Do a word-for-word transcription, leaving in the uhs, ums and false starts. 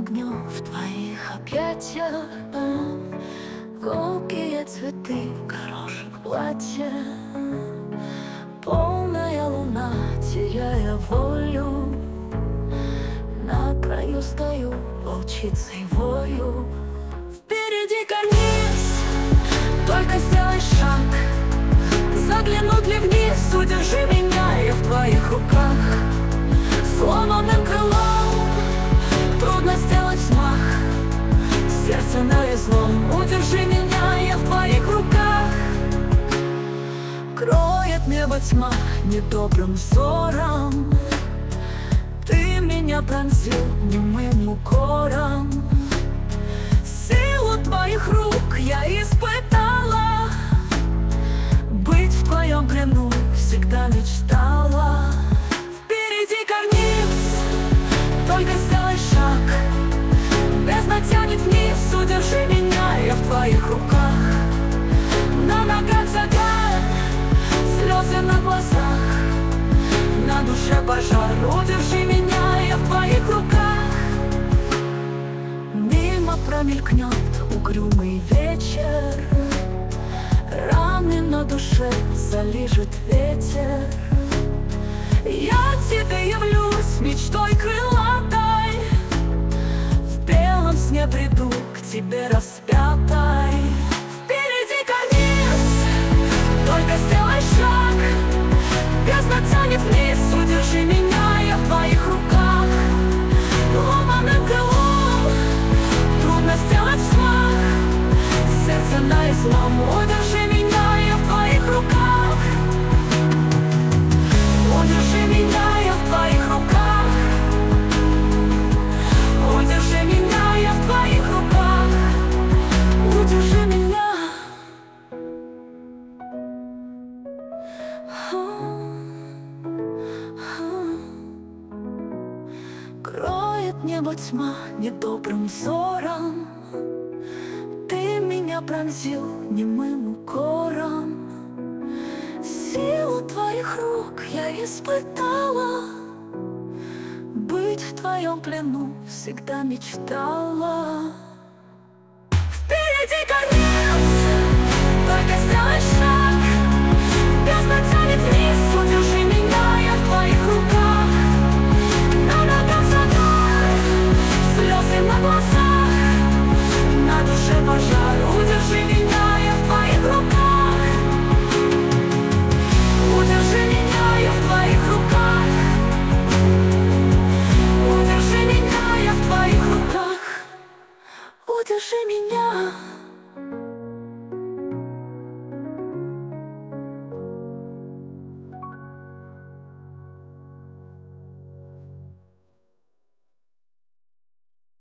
огнем в твоих объятиях. Голубые цветы, горошек платье, полная луна, теряя волю. На краю стою, волчицей вою. Впереди карниз, только сделай шаг. Заглянут ли вниз, удержи меня, я в твоих руках. Сломанным крылом трудно сделать взмах. Сердце на излом, удержи меня, я в твоих руках. Кроет небо тьма недобрым взором. Ты меня пронзил немым укором. Силу твоих рук я испытала. Быть в твоем плену всегда мечтала. Впереди карниз, только сделай шаг. Бездна тянет вниз, удержи меня, я в твоих руках. На ногах загар, слезы на глазах, на душе пожар, удержи меня, я в твоих руках. Мимо промелькнет угрюмый вечер, раны на душе залижет ветер. Я тебе явлюсь мечтой крылатой, в белом сне приду к тебе распятой. Впереди карниз, только сделай шаг. Бездна тянет вниз, удержи меня, я в твоих руках. Ломаным крылом трудно сделать взмах. Сердце на излом, удержи меня, я в твоих руках. Удержи меня, я в твоих руках. Удержи меня, я в твоих руках. Удержи меня. Кроет небо тьма недобрым взором. Ты меня пронзил немым укором. Силу твоих рук я испытала. Быть в твоем плену всегда мечтала. Впереди карниз, только сделай шаг. Бездна тянет вниз, удержи меня, я в твоих руках. На ногах загар, слезы на глазах, на душе пожар, удержи меня, я в твоих руках. Удержи меня, я в твоих руках. Удержи меня, я в твоих руках. Удержи меня.